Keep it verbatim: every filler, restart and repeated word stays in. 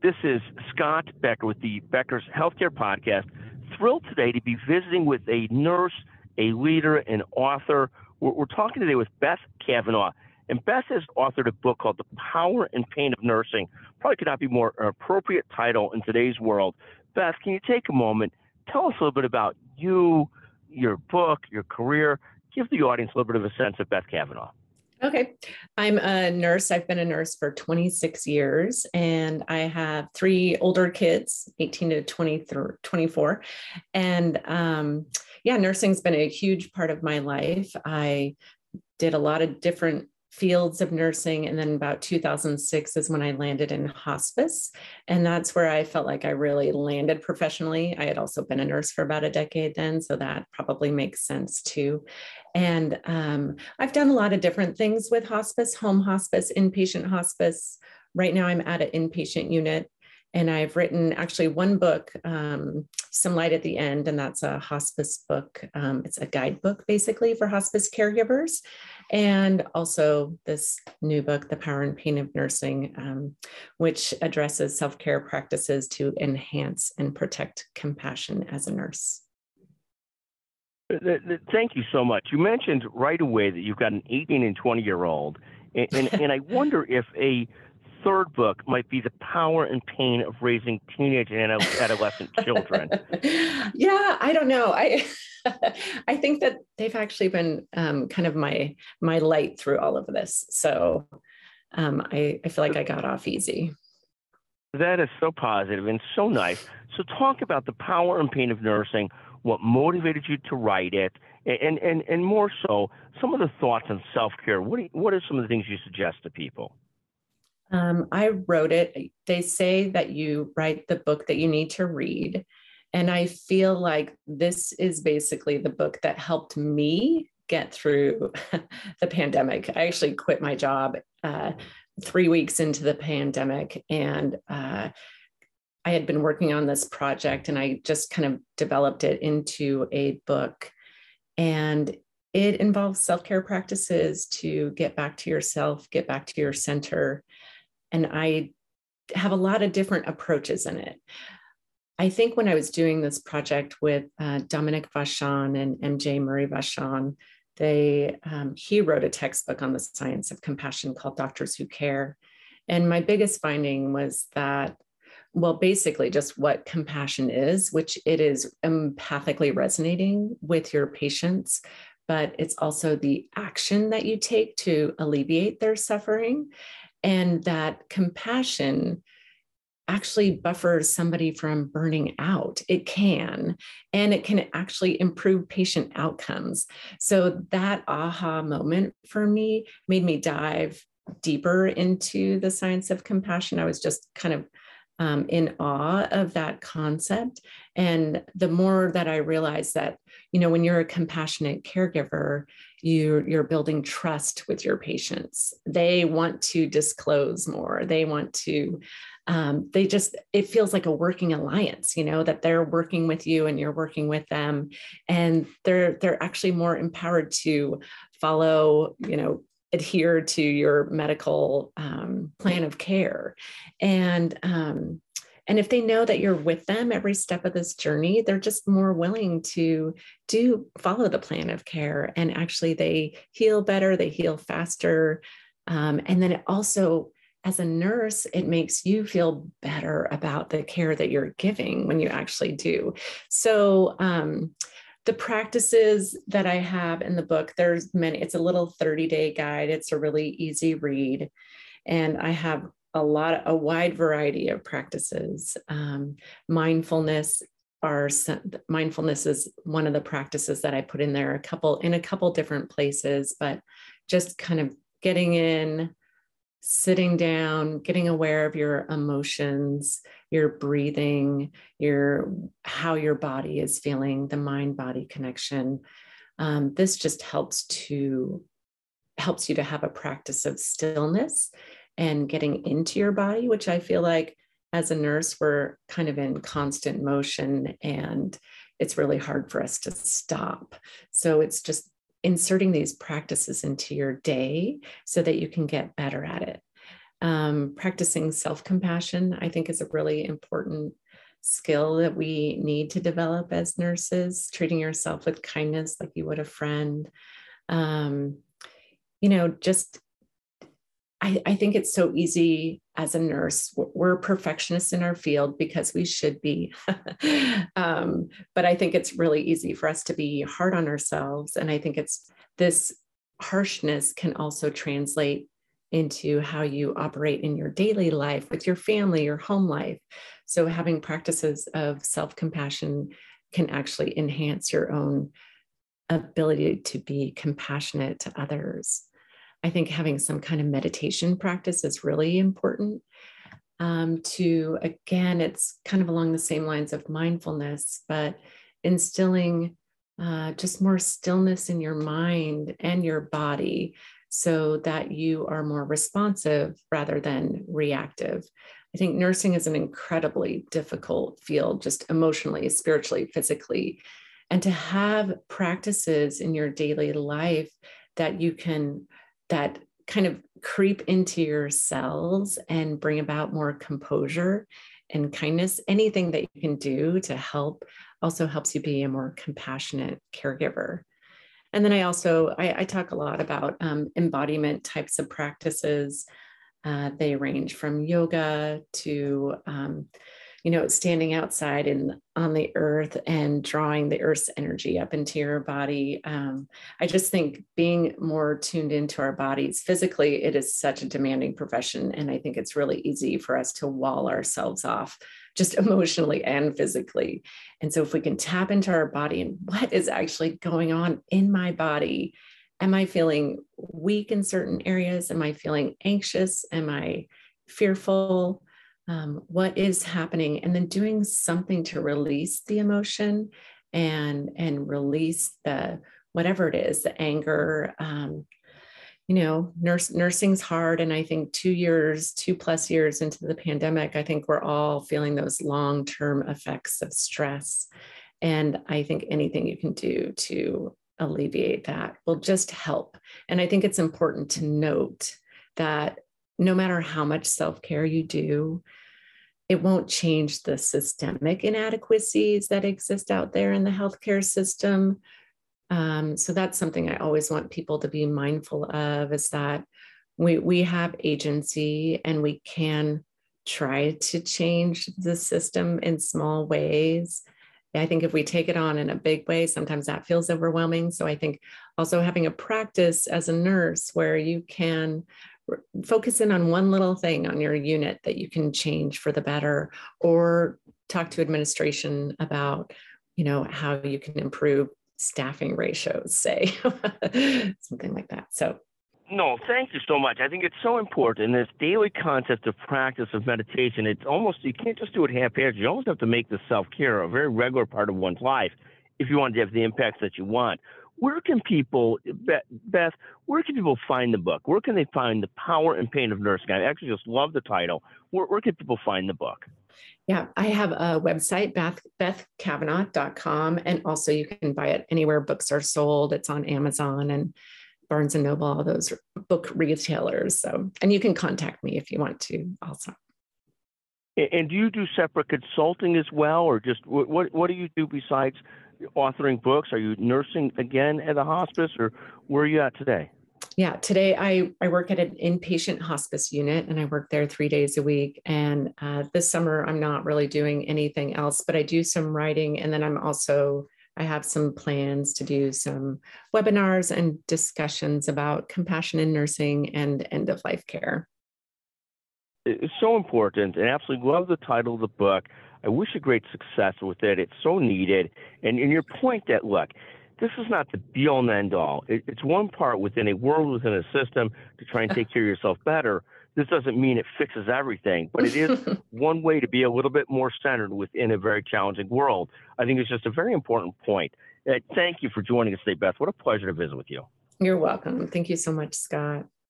This is Scott Becker with the Becker's Healthcare Podcast. Thrilled today to be visiting with a nurse, a leader, an author. We're, we're talking today with Beth Cavanaugh. And Beth has authored a book called The Power and Pain of Nursing. Probably could not be more an appropriate title in today's world. Beth, can you take a moment, tell us a little bit about you, your book, your career. Give the audience a little bit of a sense of Beth Cavanaugh. Okay. I'm a nurse. I've been a nurse for twenty-six years, and I have three older kids, eighteen to twenty-four. And um, yeah, nursing's been a huge part of my life. I did a lot of different fields of nursing. And then about two thousand six is when I landed in hospice. And that's where I felt like I really landed professionally. I had also been a nurse for about a decade then, so that probably makes sense too. And um, I've done a lot of different things with hospice, home hospice, inpatient hospice. Right now I'm at an inpatient unit. And I've written actually one book, um, Some Light at the End, and that's a hospice book. Um, it's a guidebook basically for hospice caregivers. And also this new book, The Power and Pain of Nursing, um, which addresses self-care practices to enhance and protect compassion as a nurse. Thank you so much. You mentioned right away that you've got an eighteen and twenty year old. And, and, and I wonder if a third book might be The Power and Pain of Raising Teenage and Adolescent Children. Yeah, I don't know. I I think that they've actually been um, kind of my my light through all of this. So um, I, I feel like I got off easy. That is so positive and so nice. So talk about The Power and Pain of Nursing, what motivated you to write it, and and and more so, some of the thoughts on self-care. What do you, what are some of the things you suggest to people? Um, I wrote it. They say that you write the book that you need to read. And I feel like this is basically the book that helped me get through the pandemic. I actually quit my job uh, three weeks into the pandemic. And uh, I had been working on this project, and I just kind of developed it into a book. And it involves self-care practices to get back to yourself, get back to your center. And I have a lot of different approaches in it. I think when I was doing this project with uh, Dominic Vachon and M J Murray Vachon, they um, he wrote a textbook on the science of compassion called Doctors Who Care. And my biggest finding was that, well, basically just what compassion is, which it is empathically resonating with your patients, but it's also the action that you take to alleviate their suffering. And that compassion actually buffers somebody from burning out. It can, and it can actually improve patient outcomes. So that aha moment for me made me dive deeper into the science of compassion. I was just kind of um, in awe of that concept. And the more that I realized that, you know, when you're a compassionate caregiver, you, you're building trust with your patients. They want to disclose more. They want to, um, they just, it feels like a working alliance, you know, that they're working with you and you're working with them. And they're, they're actually more empowered to follow, you know, adhere to your medical um, plan of care. And, um, and if they know that you're with them every step of this journey, they're just more willing to do follow the plan of care. And actually they heal better, they heal faster. Um, and then it also, as a nurse, it makes you feel better about the care that you're giving when you actually do. So, um, the practices that I have in the book, there's many, it's a little thirty day guide. It's a really easy read. And I have a lot, a wide variety of practices. Um, mindfulness are, mindfulness is one of the practices that I put in there a couple, in a couple different places, but just kind of getting in, sitting down, getting aware of your emotions, your breathing, your how your body is feeling, the mind-body connection. Um, this just helps to helps you to have a practice of stillness and getting into your body, which I feel like as a nurse, we're kind of in constant motion and it's really hard for us to stop. So it's just inserting these practices into your day so that you can get better at it. Um, practicing self-compassion, I think, is a really important skill that we need to develop as nurses, treating yourself with kindness like you would a friend. Um, you know, just, I, I think it's so easy as a nurse. We're perfectionists in our field because we should be. um, but I think it's really easy for us to be hard on ourselves. And I think it's this harshness can also translate into how you operate in your daily life with your family, your home life. So having practices of self-compassion can actually enhance your own ability to be compassionate to others. I think having some kind of meditation practice is really important. Um, to, again, it's kind of along the same lines of mindfulness, but instilling uh, just more stillness in your mind and your body so that you are more responsive rather than reactive. I think nursing is an incredibly difficult field, just emotionally, spiritually, physically. And to have practices in your daily life that you can, that kind of creep into your cells and bring about more composure and kindness, anything that you can do to help also helps you be a more compassionate caregiver. And then I also, I, I talk a lot about um, embodiment types of practices. Uh, they range from yoga to, um, you know, standing outside and on the earth and drawing the earth's energy up into your body. Um, I just think being more tuned into our bodies physically, it is such a demanding profession. And I think it's really easy for us to wall ourselves off just emotionally and physically. And so if we can tap into our body and what is actually going on in my body, am I feeling weak in certain areas? Am I feeling anxious? Am I fearful? Um, what is happening? And then doing something to release the emotion and, and release the, whatever it is, the anger. Um, you know, nurse, nursing's hard. And I think two years, two plus years into the pandemic, I think we're all feeling those long-term effects of stress. And I think anything you can do to alleviate that will just help. And I think it's important to note that no matter how much self-care you do, it won't change the systemic inadequacies that exist out there in the healthcare system. Um, so that's something I always want people to be mindful of, is that we, we have agency and we can try to change the system in small ways. I think if we take it on in a big way, sometimes that feels overwhelming. So I think also having a practice as a nurse where you can focus in on one little thing on your unit that you can change for the better, or talk to administration about, you know, how you can improve staffing ratios, say, something like that. So no, thank you so much. I think it's so important. This daily concept of practice of meditation, it's almost, you can't just do it haphazard. You almost have to make the self-care a very regular part of one's life if you want to have the impacts that you want. Where can people, Beth, where can people find the book? Where can they find The Power and Pain of Nursing? I actually just love the title. Where, where can people find the book? Yeah, I have a website, beth beth kavanaugh dot com, and also you can buy it anywhere books are sold. It's on Amazon and Barnes and Noble, all those book retailers. So, and you can contact me if you want to also. And do you do separate consulting as well, or just what, what do you do besides authoring books? Are you nursing again at a hospice, or where are you at today? Yeah, today I, I work at an inpatient hospice unit, and I work there three days a week. And uh, this summer, I'm not really doing anything else, but I do some writing. And then I'm also, I have some plans to do some webinars and discussions about compassion in nursing and end of life care. It's so important, and absolutely love the title of the book. I wish you great success with it. It's so needed. And, and your point that, look, this is not the be-all and end-all. It, it's one part within a world, within a system to try and take care of yourself better. This doesn't mean it fixes everything, but it is one way to be a little bit more centered within a very challenging world. I think it's just a very important point. Uh, thank you for joining us today, Beth. What a pleasure to visit with you. You're welcome. Thank you so much, Scott.